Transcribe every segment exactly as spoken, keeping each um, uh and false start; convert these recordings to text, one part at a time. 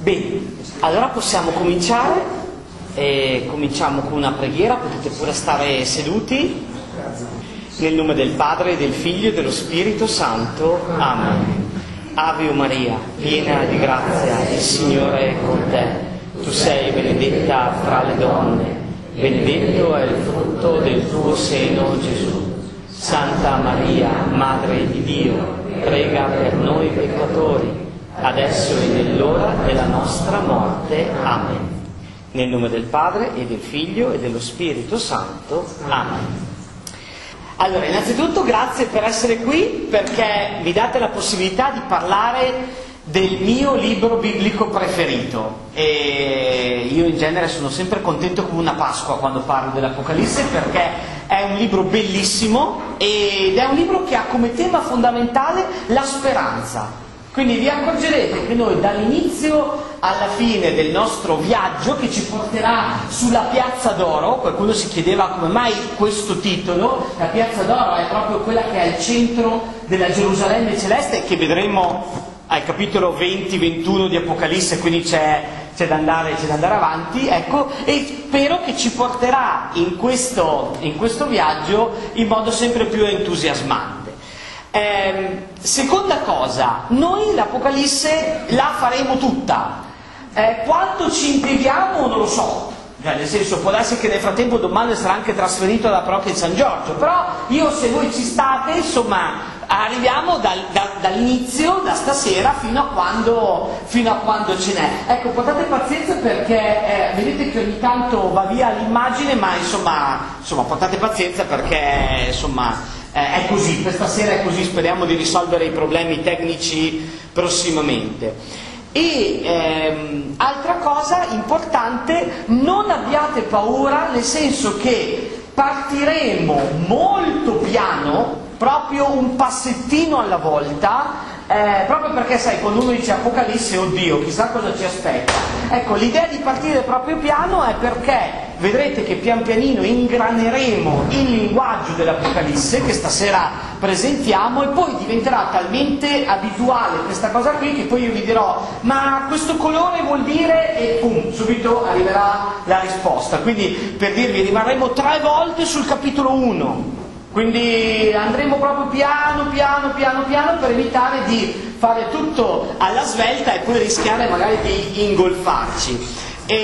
Bene, allora possiamo cominciare, e cominciamo con una preghiera, potete pure stare seduti, nel nome del Padre, del Figlio e dello Spirito Santo, Amen. Ave Maria, piena di grazia, il Signore è con te, tu sei benedetta fra le donne, benedetto è il frutto del tuo seno, Gesù. Santa Maria, Madre di Dio, prega per noi peccatori, adesso e nell'ora della nostra morte. Amen. Nel nome del Padre e del Figlio e dello Spirito Santo. Amen. Allora, innanzitutto grazie per essere qui, perché mi date la possibilità di parlare del mio libro biblico preferito. E io in genere sono sempre contento come una Pasqua quando parlo dell'Apocalisse, perché è un libro bellissimo ed è un libro che ha come tema fondamentale la speranza. Quindi vi accorgerete che noi dall'inizio alla fine del nostro viaggio, che ci porterà sulla Piazza d'Oro, qualcuno si chiedeva come mai questo titolo, la Piazza d'Oro è proprio quella che è il centro della Gerusalemme celeste, che vedremo al capitolo venti ventuno di Apocalisse, quindi c'è, c'è, da andare, c'è da andare avanti, ecco, e spero che ci porterà in questo, in questo viaggio in modo sempre più entusiasmante. Eh, seconda cosa, noi l'Apocalisse la faremo tutta. Eh, quanto ci impieghiamo non lo so, cioè, nel senso, può darsi che nel frattempo domani sarà anche trasferito alla parrocchia di San Giorgio, però io, se voi ci state, insomma, arriviamo dal, da, dall'inizio, da stasera, fino a quando, fino a quando ce n'è. Ecco, portate pazienza perché eh, vedete che ogni tanto va via l'immagine, ma insomma, insomma portate pazienza perché insomma è così, questa sera è così, speriamo di risolvere i problemi tecnici prossimamente. E ehm, altra cosa importante, non abbiate paura, nel senso che partiremo molto piano, proprio un passettino alla volta, eh, proprio perché sai, quando uno dice Apocalisse, oddio, chissà cosa ci aspetta. Ecco, l'idea di partire proprio piano è perché vedrete che pian pianino ingraneremo il linguaggio dell'Apocalisse che stasera presentiamo, e poi diventerà talmente abituale questa cosa qui che poi io vi dirò ma questo colore vuol dire, e pum, subito arriverà la risposta. Quindi, per dirvi, rimarremo tre volte sul capitolo uno, quindi andremo proprio piano piano piano piano per evitare di fare tutto alla svelta e poi rischiare magari di ingolfarci.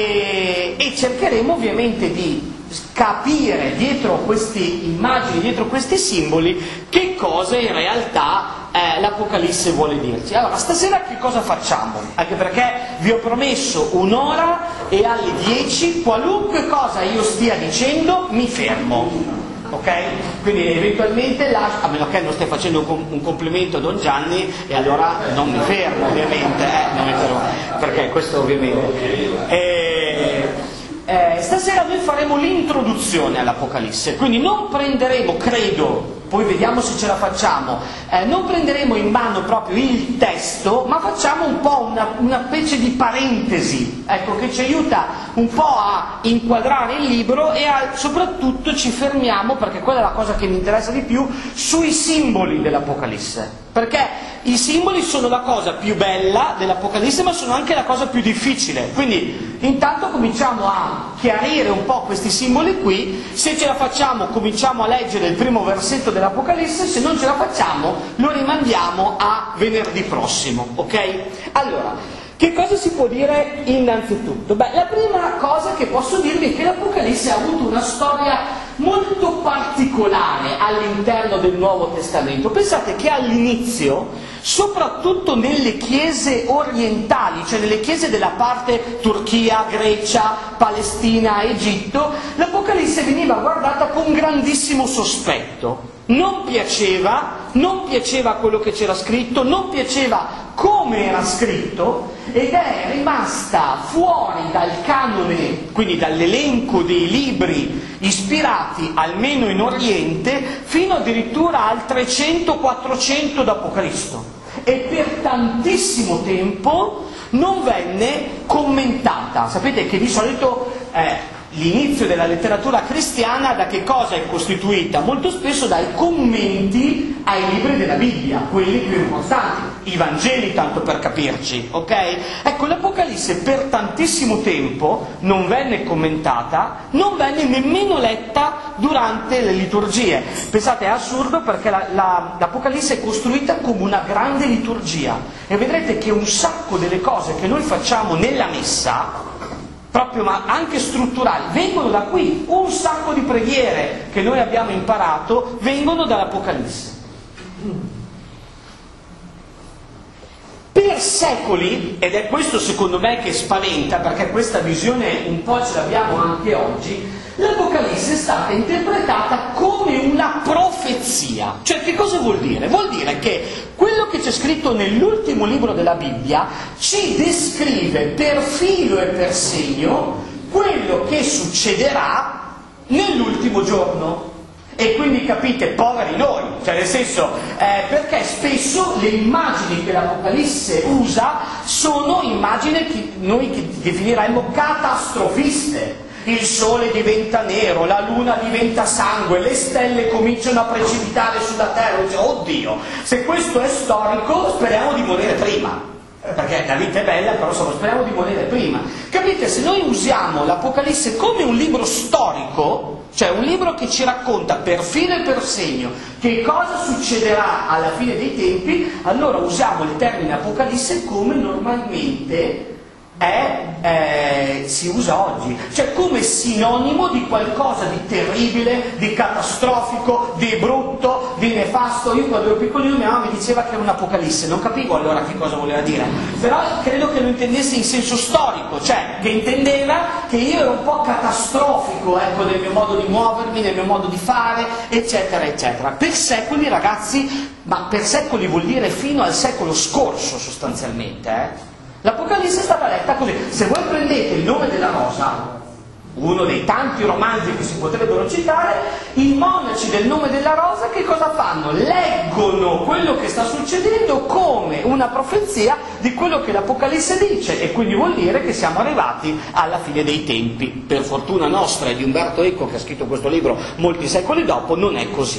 E, e cercheremo ovviamente di capire dietro queste immagini, dietro questi simboli, che cosa in realtà eh, l'Apocalisse vuole dirci. Allora, stasera che cosa facciamo? Anche perché vi ho promesso un'ora e alle dieci, qualunque cosa io stia dicendo, mi fermo. Ok? Quindi eventualmente, lascio, a meno che non stia facendo un, un complimento a Don Gianni, e allora non mi fermo ovviamente, eh, non mi fermo, perché questo ovviamente. Eh, eh, stasera noi faremo l'introduzione all'Apocalisse, quindi non prenderemo, credo, poi vediamo se ce la facciamo, eh, non prenderemo in mano proprio il testo, ma facciamo un po' una, una specie di parentesi, ecco, che ci aiuta un po' a inquadrare il libro, e a, soprattutto ci fermiamo, perché quella è la cosa che mi interessa di più, sui simboli dell'Apocalisse, perché i simboli sono la cosa più bella dell'Apocalisse, ma sono anche la cosa più difficile. Quindi intanto cominciamo a chiarire un po' questi simboli qui. Se ce la facciamo cominciamo a leggere il primo versetto dell'Apocalisse, se non ce la facciamo lo rimandiamo a venerdì prossimo, ok? Allora, che cosa si può dire innanzitutto? Beh, la prima cosa che posso dirvi è che l'Apocalisse ha avuto una storia molto particolare all'interno del Nuovo Testamento. Pensate che all'inizio, soprattutto nelle chiese orientali, cioè nelle chiese della parte Turchia, Grecia, Palestina, Egitto, l'Apocalisse veniva guardata con grandissimo sospetto. Non piaceva, non piaceva quello che c'era scritto, non piaceva come era scritto, ed è rimasta fuori dal canone, quindi dall'elenco dei libri ispirati, almeno in Oriente, fino addirittura al trecento quattrocento dopo Cristo, e per tantissimo tempo non venne commentata. Sapete che di solito eh, l'inizio della letteratura cristiana da che cosa è costituita? Molto spesso dai commenti ai libri della Bibbia, quelli più importanti. i Vangeli, tanto per capirci, ok? Ecco, l'Apocalisse per tantissimo tempo non venne commentata, non venne nemmeno letta durante le liturgie. Pensate, è assurdo perché la, la, l'Apocalisse è costruita come una grande liturgia e vedrete che un sacco delle cose che noi facciamo nella messa, proprio ma anche strutturali, vengono da qui. Un sacco di preghiere che noi abbiamo imparato vengono dall'Apocalisse. Per secoli, ed è questo secondo me che spaventa, perché questa visione un po' ce l'abbiamo anche oggi, l'Apocalisse è stata interpretata come una profezia. Cioè, che cosa vuol dire? Vuol dire che quello che c'è scritto nell'ultimo libro della Bibbia ci descrive per filo e per segno quello che succederà nell'ultimo giorno. E quindi capite, poveri noi, cioè nel senso, eh, perché spesso le immagini che l'Apocalisse usa sono immagini che noi che definiremmo catastrofiste. Il sole diventa nero, la luna diventa sangue, le stelle cominciano a precipitare sulla terra. Dice, oddio, se questo è storico speriamo di morire prima. Perché la vita è bella, però insomma, speriamo di morire prima. Capite, se noi usiamo l'Apocalisse come un libro storico, cioè un libro che ci racconta per filo e per segno che cosa succederà alla fine dei tempi, allora usiamo il termine Apocalisse come normalmente è, eh, si usa oggi, cioè come sinonimo di qualcosa di terribile, di catastrofico, di brutto, di nefasto. Io quando ero piccolino mia mamma mi diceva che era un'Apocalisse, non capivo allora che cosa voleva dire, però credo che lo intendesse in senso storico, cioè che intendeva che io ero un po' catastrofico, ecco, nel mio modo di muovermi, nel mio modo di fare, eccetera, eccetera. Per secoli, ragazzi, ma per secoli vuol dire fino al secolo scorso sostanzialmente, eh? L'Apocalisse è stata letta così. Se voi prendete Il nome della rosa, uno dei tanti romanzi che si potrebbero citare, i monaci del Nome della rosa che cosa fanno? Leggono quello che sta succedendo come una profezia di quello che l'Apocalisse dice, e quindi vuol dire che siamo arrivati alla fine dei tempi. Per fortuna nostra e di Umberto Eco, che ha scritto questo libro molti secoli dopo, non è così.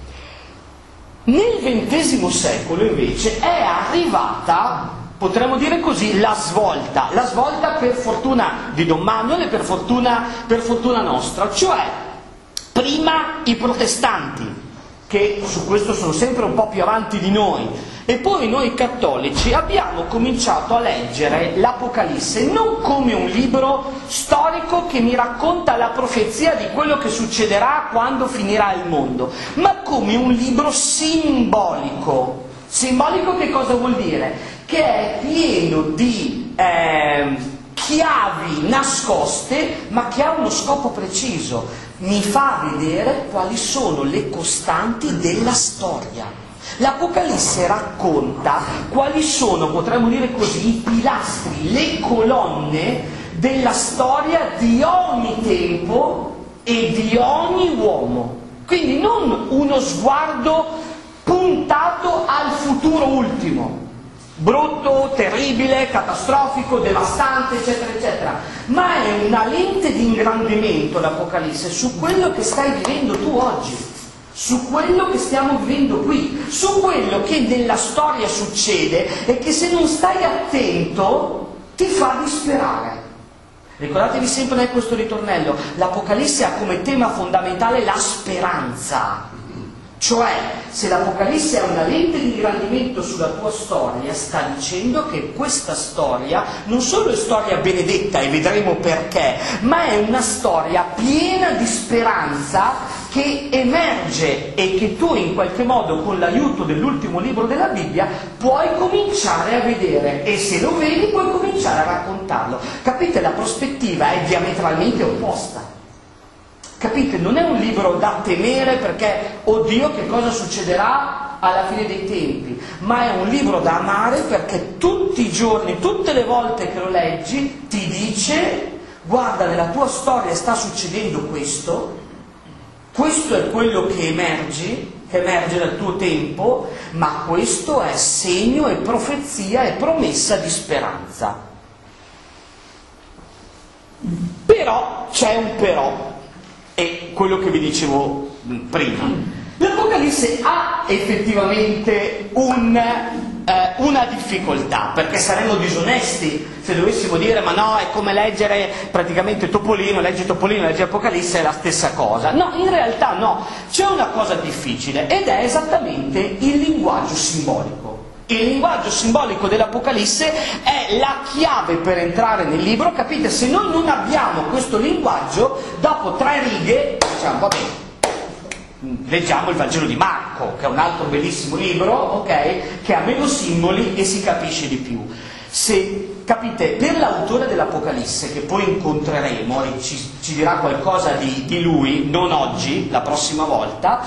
Nel ventesimo secolo invece è arrivata, potremmo dire così, la svolta, la svolta per fortuna di Don Manuel e per fortuna, per fortuna nostra, cioè prima i protestanti, che su questo sono sempre un po' più avanti di noi, e poi noi cattolici abbiamo cominciato a leggere l'Apocalisse non come un libro storico che mi racconta la profezia di quello che succederà quando finirà il mondo, ma come un libro simbolico. Simbolico che cosa vuol dire? Che è pieno di eh, chiavi nascoste, ma che ha uno scopo preciso. Mi fa vedere quali sono le costanti della storia. L'Apocalisse racconta quali sono, potremmo dire così, i pilastri, le colonne della storia di ogni tempo e di ogni uomo. Quindi non uno sguardo puntato al futuro ultimo, brutto, terribile, catastrofico, devastante, eccetera, eccetera, ma è una lente di ingrandimento l'Apocalisse su quello che stai vivendo tu oggi, su quello che stiamo vivendo qui, su quello che nella storia succede e che se non stai attento ti fa disperare. Ricordatevi sempre questo ritornello, l'Apocalisse ha come tema fondamentale la speranza. Cioè, se l'Apocalisse è una lente di ingrandimento sulla tua storia, sta dicendo che questa storia non solo è storia benedetta, e vedremo perché, ma è una storia piena di speranza che emerge e che tu in qualche modo, con l'aiuto dell'ultimo libro della Bibbia, puoi cominciare a vedere, e se lo vedi puoi cominciare a raccontarlo. Capite? La prospettiva è diametralmente opposta. Capite? Non è un libro da temere perché, oddio, che cosa succederà alla fine dei tempi, ma è un libro da amare perché tutti i giorni, tutte le volte che lo leggi, ti dice: guarda, nella tua storia sta succedendo questo, questo è quello che emerge, che emerge dal tuo tempo, ma questo è segno e profezia e promessa di speranza. Però c'è un però. E quello che vi dicevo prima, l'Apocalisse ha effettivamente un eh, una difficoltà, perché saremmo disonesti se dovessimo dire ma no, è come leggere praticamente Topolino, legge Topolino, legge Apocalisse, è la stessa cosa. No, in realtà no, c'è una cosa difficile ed è esattamente il linguaggio simbolico. Il linguaggio simbolico dell'Apocalisse è la chiave per entrare nel libro, capite? Se noi non abbiamo questo linguaggio, dopo tre righe diciamo va bene, leggiamo il Vangelo di Marco, che è un altro bellissimo libro, ok? Che ha meno simboli e si capisce di più. Se, capite, per l'autore dell'Apocalisse, che poi incontreremo e ci, ci dirà qualcosa di, di lui, non oggi, la prossima volta,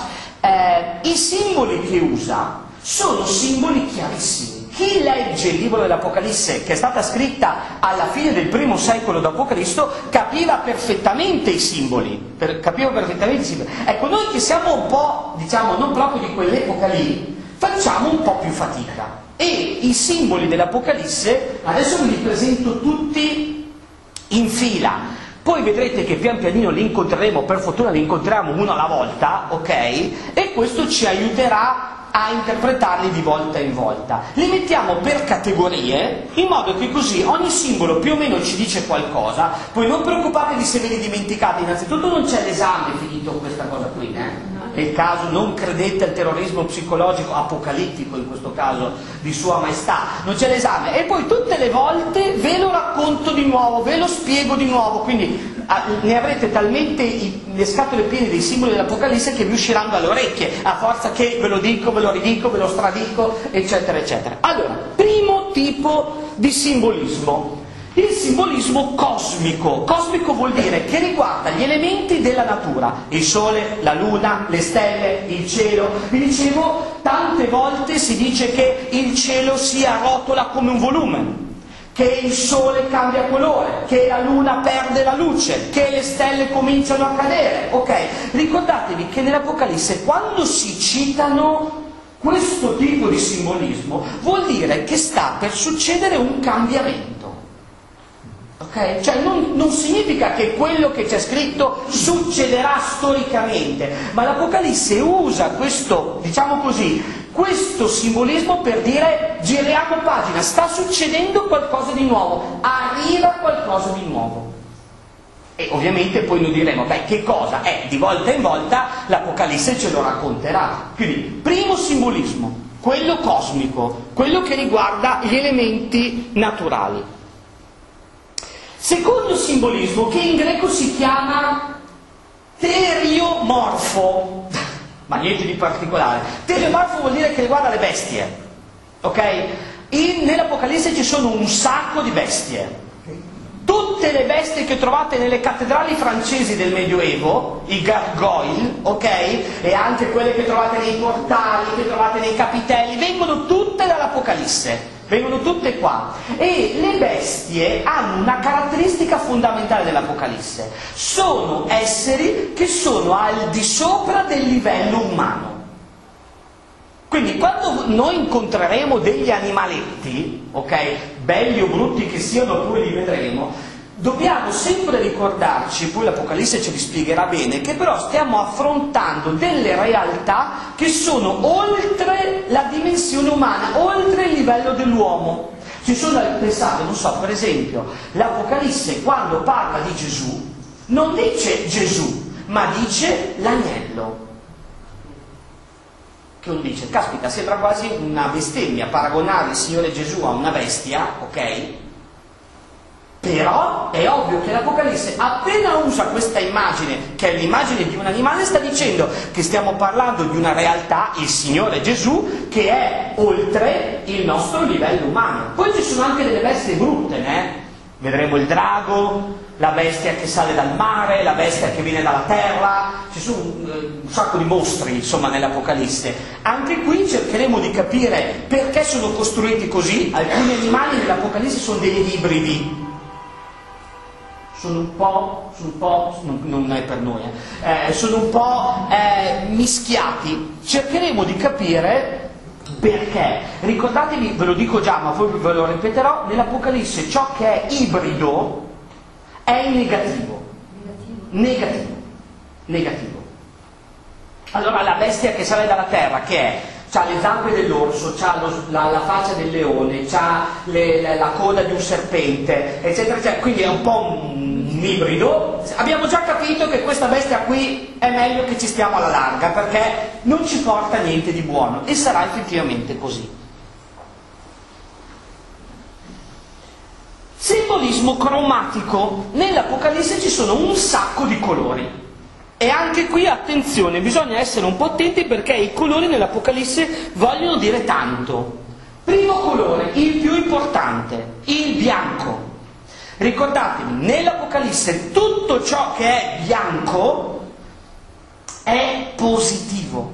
eh, i simboli che usa sono simboli chiarissimi. Chi legge il libro dell'Apocalisse, che è stata scritta alla fine del primo secolo dopo Cristo, capiva perfettamente i simboli, per, capiva perfettamente i simboli. Ecco, noi che siamo un po', diciamo, non proprio di quell'epoca lì, facciamo un po' più fatica. E i simboli dell'Apocalisse, adesso vi li presento tutti in fila, poi vedrete che pian pianino li incontreremo, per fortuna li incontriamo uno alla volta, ok? E questo ci aiuterà a interpretarli di volta in volta. Li mettiamo per categorie, in modo che così ogni simbolo più o meno ci dice qualcosa. Poi non preoccupatevi se ve li dimenticate, innanzitutto non c'è l'esame finito questa cosa qui, eh? Nel caso non credete al terrorismo psicologico apocalittico, in questo caso di Sua Maestà, non c'è l'esame, e poi tutte le volte ve lo racconto di nuovo, ve lo spiego di nuovo, quindi ne avrete talmente i, le scatole piene dei simboli dell'Apocalisse che vi usciranno dalle orecchie, a forza che ve lo dico, ve lo ridico, ve lo stradico, eccetera, eccetera. Allora, primo tipo di simbolismo, il simbolismo cosmico. Cosmico vuol dire che riguarda gli elementi della natura, il sole, la luna, le stelle, il cielo. Vi dicevo, tante volte si dice che il cielo si arrotola come un volume, che il sole cambia colore, che la luna perde la luce, che le stelle cominciano a cadere. Ok, ricordatevi che nell'Apocalisse quando si citano questo tipo di simbolismo vuol dire che sta per succedere un cambiamento. Ok? Cioè non, non significa che quello che c'è scritto succederà storicamente, ma l'Apocalisse usa questo, diciamo così, questo simbolismo per dire giriamo pagina, sta succedendo qualcosa di nuovo, arriva qualcosa di nuovo. E ovviamente poi noi diremo, beh, che cosa? Eh, di volta in volta l'Apocalisse ce lo racconterà. Quindi, primo simbolismo, quello cosmico, quello che riguarda gli elementi naturali. Secondo simbolismo, che in greco si chiama teriomorfo, ma niente di particolare. Teriomorfo vuol dire che riguarda le bestie, ok? In, nell'Apocalisse ci sono un sacco di bestie. Tutte le bestie che trovate nelle cattedrali francesi del Medioevo, i gargoyle, ok? E anche quelle che trovate nei portali, che trovate nei capitelli, vengono tutte dall'Apocalisse. Vengono tutte qua. E le bestie hanno una caratteristica fondamentale dell'Apocalisse. Sono esseri che sono al di sopra del livello umano. Quindi quando noi incontreremo degli animaletti, ok, belli o brutti che siano, poi li vedremo, dobbiamo sempre ricordarci, poi l'Apocalisse ce li spiegherà bene, che però stiamo affrontando delle realtà che sono oltre la dimensione umana, oltre il livello dell'uomo. Ci sono, pensate, non so, per esempio, l'Apocalisse quando parla di Gesù, non dice Gesù, ma dice l'agnello. Che uno dice, caspita, sembra quasi una bestemmia paragonare il Signore Gesù a una bestia, ok? Però è ovvio che l'Apocalisse appena usa questa immagine, che è l'immagine di un animale, sta dicendo che stiamo parlando di una realtà, il Signore Gesù, che è oltre il nostro livello umano. Poi ci sono anche delle bestie brutte, né? Vedremo il drago, la bestia che sale dal mare, la bestia che viene dalla terra, ci sono un, un sacco di mostri, insomma, nell'Apocalisse. Anche qui cercheremo di capire perché sono costruiti così. Alcuni animali nell'Apocalisse sono degli ibridi. Sono un po', sono un po', non, non è per noi, eh, eh, sono un po' eh, mischiati. Cercheremo di capire perché. Ricordatevi, ve lo dico già, ma poi ve lo ripeterò, nell'Apocalisse ciò che è ibrido è il negativo. Negativo. Negativo. Allora la bestia che sale dalla terra, che è? c'ha le zampe dell'orso, c'ha lo, la, la faccia del leone, c'ha le, la, la coda di un serpente, eccetera, eccetera. Quindi è un po' un, un ibrido. Abbiamo già capito che questa bestia qui è meglio che ci stiamo alla larga, perché non ci porta niente di buono, e sarà effettivamente così. Simbolismo cromatico. Nell'Apocalisse ci sono un sacco di colori. E anche qui, attenzione, bisogna essere un po' attenti, perché i colori nell'Apocalisse vogliono dire tanto. Primo colore, il più importante, il bianco. Ricordatevi, nell'Apocalisse tutto ciò che è bianco è positivo.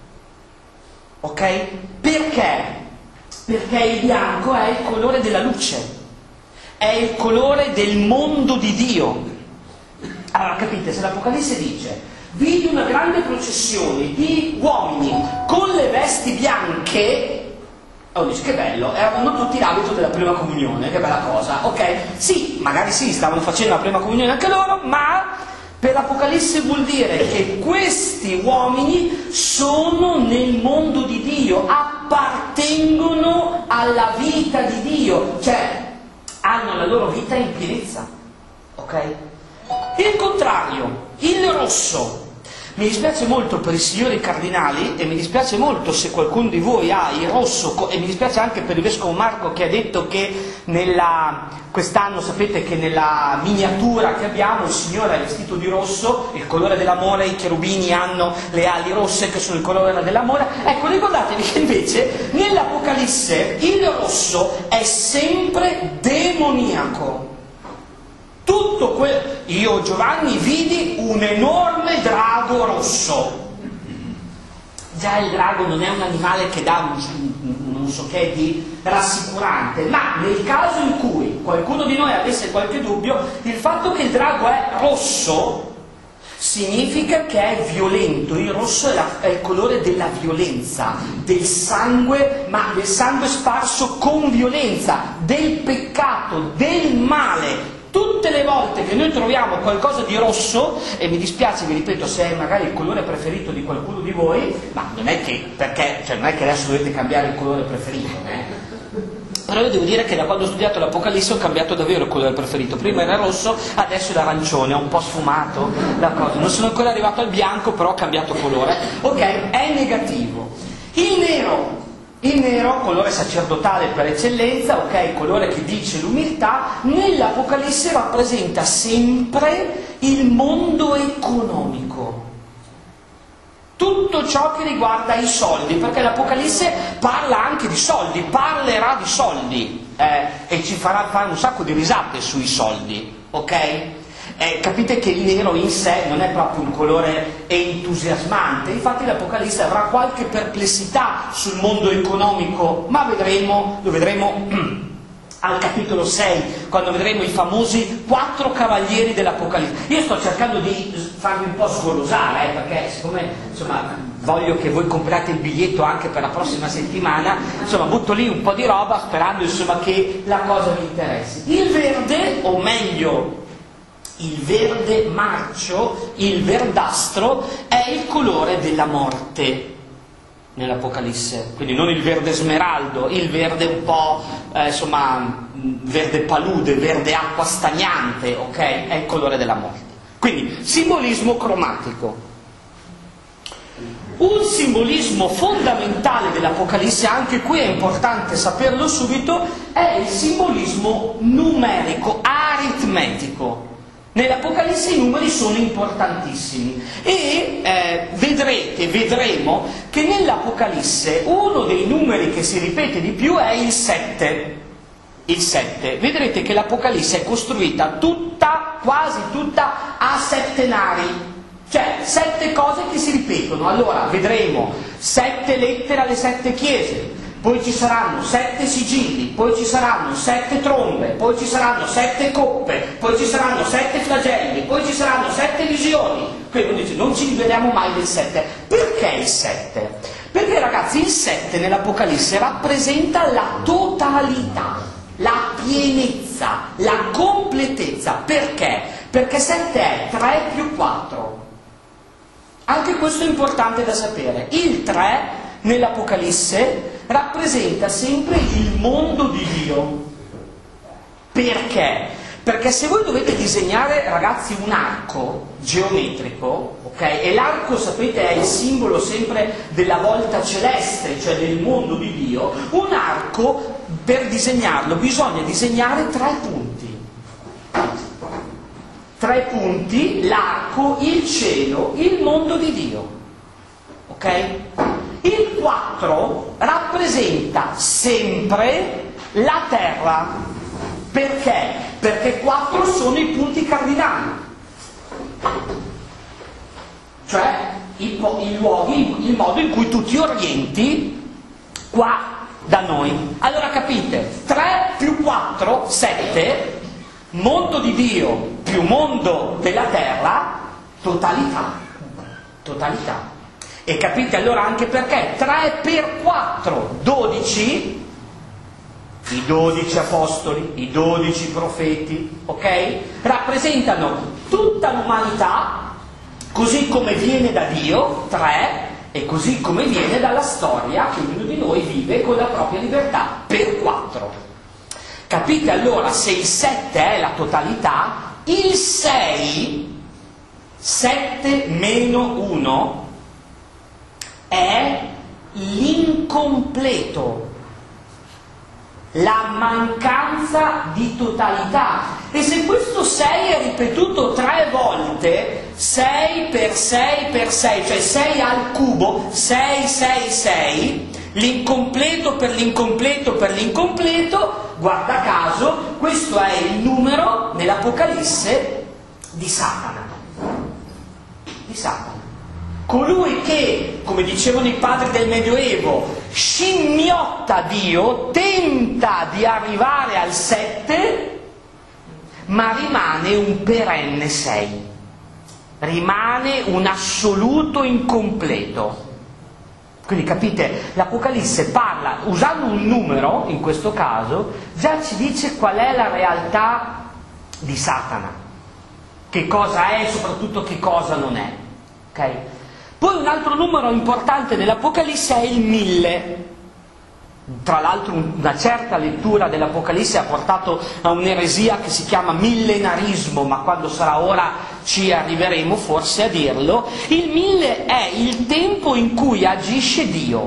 Ok? Perché? Perché il bianco è il colore della luce, è il colore del mondo di Dio. Allora capite, se l'Apocalisse dice vidi una grande processione di uomini con le vesti bianche, oh, dice che bello, erano tutti l'abito della prima comunione, che bella cosa, ok? Sì, magari sì, stavano facendo la prima comunione anche loro, ma per l'Apocalisse vuol dire che questi uomini sono nel mondo di Dio, appartengono alla vita di Dio, cioè hanno la loro vita in pienezza, ok? Il contrario, il rosso. Mi dispiace molto per i signori cardinali, e mi dispiace molto se qualcuno di voi ha il rosso, e mi dispiace anche per il vescovo Marco, che ha detto che nella, quest'anno sapete che nella miniatura che abbiamo il Signore è vestito di rosso, il colore dell'amore, i cherubini hanno le ali rosse che sono il colore dell'amore. Ecco, ricordatevi che invece nell'Apocalisse il rosso è sempre demoniaco. Tutto quello. Io, Giovanni, vidi un enorme drago rosso. Già il drago non è un animale che dà un, non so che di rassicurante, ma nel caso in cui qualcuno di noi avesse qualche dubbio, il fatto che il drago è rosso significa che è violento. Il rosso è, la, è il colore della violenza, del sangue, ma del sangue sparso con violenza, del peccato, del male. Tutte le volte che noi troviamo qualcosa di rosso, e mi dispiace, vi ripeto, se è magari il colore preferito di qualcuno di voi, ma non è che, perché, cioè non è che adesso dovete cambiare il colore preferito, eh? Però io devo dire che da quando ho studiato l'Apocalisse ho cambiato davvero il colore preferito. Prima era rosso, adesso è l'arancione, è un po' sfumato la cosa. Non sono ancora arrivato al bianco, però ho cambiato colore. Ok, è negativo. Il nero. Il nero, colore sacerdotale per eccellenza, ok, colore che dice l'umiltà, nell'Apocalisse rappresenta sempre il mondo economico. Tutto ciò che riguarda i soldi, perché l'Apocalisse parla anche di soldi, parlerà di soldi, eh, e ci farà fare un sacco di risate sui soldi, ok? Eh, capite che il nero in sé non è proprio un colore entusiasmante, infatti l'Apocalisse avrà qualche perplessità sul mondo economico, ma vedremo, lo vedremo al capitolo sei, quando vedremo i famosi quattro cavalieri dell'Apocalisse. Io sto cercando di farvi un po' sgolosare, eh, perché siccome insomma, voglio che voi compriate il biglietto anche per la prossima settimana, insomma butto lì un po' di roba sperando insomma, che la cosa vi interessi. Il verde, o meglio il verde marcio, il verdastro, è il colore della morte nell'Apocalisse, quindi non il verde smeraldo, il verde un po' eh, insomma verde palude, verde acqua stagnante, ok? È il colore della morte. Quindi simbolismo cromatico. Un simbolismo fondamentale dell'Apocalisse, anche qui è importante saperlo subito, è il simbolismo numerico, aritmetico. Nell'Apocalisse i numeri sono importantissimi e eh, vedrete, vedremo che nell'Apocalisse uno dei numeri che si ripete di più è il sette. Il sette. Vedrete che l'Apocalisse è costruita tutta, quasi tutta, a settenari, cioè sette cose che si ripetono. Allora vedremo sette lettere alle sette chiese, poi ci saranno sette sigilli, poi ci saranno sette trombe, poi ci saranno sette coppe, poi ci saranno sette flagelli, poi ci saranno sette visioni. Quindi uno dice, non ci liberiamo mai del sette. Perché il sette? Perché ragazzi il sette nell'Apocalisse rappresenta la totalità, la pienezza, la completezza. Perché? Perché sette è tre più quattro. Anche questo è importante da sapere. Il tre nell'Apocalisse rappresenta sempre il mondo di Dio. Perché? Perché se voi dovete disegnare, ragazzi, un arco geometrico, ok? E l'arco, sapete, è il simbolo sempre della volta celeste, cioè del mondo di Dio. Un arco, per disegnarlo, bisogna disegnare tre punti. Tre punti, l'arco, il cielo, il mondo di Dio. Ok? Il quattro rappresenta sempre la terra. Perché? Perché quattro sono i punti cardinali, cioè i, i luoghi, il modo in cui tu ti orienti qua da noi. Allora capite, tre più quattro, sette, mondo di Dio più mondo della terra, totalità, totalità. E capite allora anche perché tre per quattro, dodici, i dodici apostoli, i dodici profeti, ok? Rappresentano tutta l'umanità così come viene da Dio, tre, e così come viene dalla storia che ognuno di noi vive con la propria libertà, per quattro. Capite allora, se il sette è la totalità, il sei, sette meno uno, è l'incompleto, la mancanza di totalità. E se questo sei è ripetuto tre volte, sei per sei per sei, cioè sei al cubo, sei, sei, sei, l'incompleto per l'incompleto per l'incompleto, guarda caso, questo è il numero nell'Apocalisse di Satana. Di Satana. Colui che, come dicevano i padri del Medioevo, scimmiotta Dio, tenta di arrivare al sette, ma rimane un perenne sei, rimane un assoluto incompleto. Quindi capite, l'Apocalisse parla, usando un numero, in questo caso, già ci dice qual è la realtà di Satana, che cosa è e soprattutto che cosa non è. Ok? Poi un altro numero importante dell'Apocalisse è il mille. Tra l'altro una certa lettura dell'Apocalisse ha portato a un'eresia che si chiama millenarismo, ma quando sarà ora ci arriveremo forse a dirlo. Il mille è il tempo in cui agisce Dio.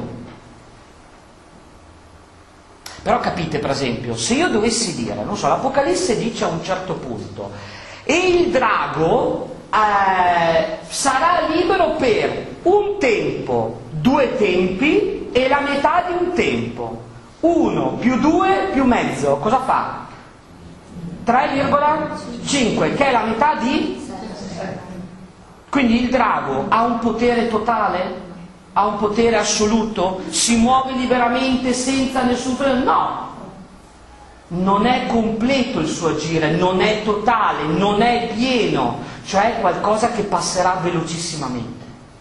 Però capite, per esempio, se io dovessi dire, non so, l'Apocalisse dice a un certo punto, e il drago Eh, sarà libero per un tempo, due tempi e la metà di un tempo. Uno più due più mezzo, cosa fa? tre virgola cinque, che è la metà di? Quindi il drago ha un potere totale? Ha un potere assoluto? Si muove liberamente senza nessun freno? No! Non è completo il suo agire, non è totale, non è pieno, cioè qualcosa che passerà velocissimamente.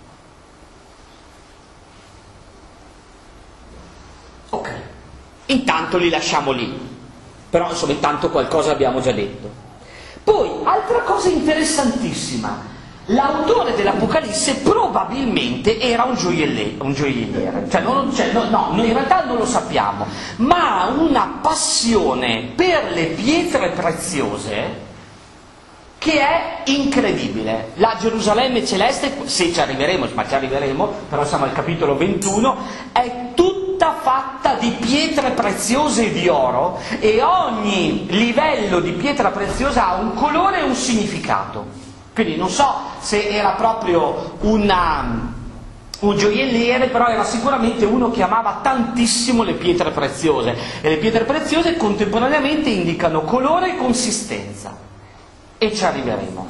Ok, intanto li lasciamo lì, però insomma intanto qualcosa abbiamo già detto. Poi, altra cosa interessantissima, l'autore dell'Apocalisse probabilmente era un gioielliere, un gioielliere. Cioè, non, cioè, no, no, noi in realtà non lo sappiamo, ma ha una passione per le pietre preziose che è incredibile. La Gerusalemme celeste, se ci arriveremo, ma ci arriveremo, però siamo al capitolo ventuno, è tutta fatta di pietre preziose e di oro, e ogni livello di pietra preziosa ha un colore e un significato. Quindi non so se era proprio una, un gioielliere, però era sicuramente uno che amava tantissimo le pietre preziose, e le pietre preziose contemporaneamente indicano colore e consistenza, e ci arriveremo.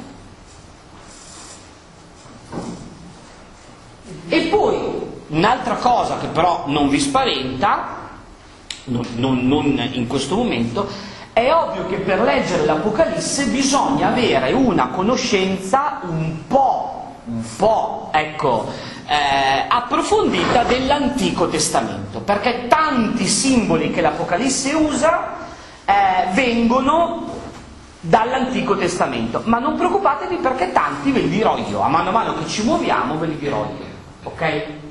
E poi un'altra cosa che però non vi spaventa, non, non, non in questo momento, è ovvio che per leggere l'Apocalisse bisogna avere una conoscenza un po', un po', ecco, eh, approfondita dell'Antico Testamento, perché tanti simboli che l'Apocalisse usa eh, vengono dall'Antico Testamento, ma non preoccupatevi perché tanti ve li dirò io, a mano a mano che ci muoviamo ve li dirò io, ok?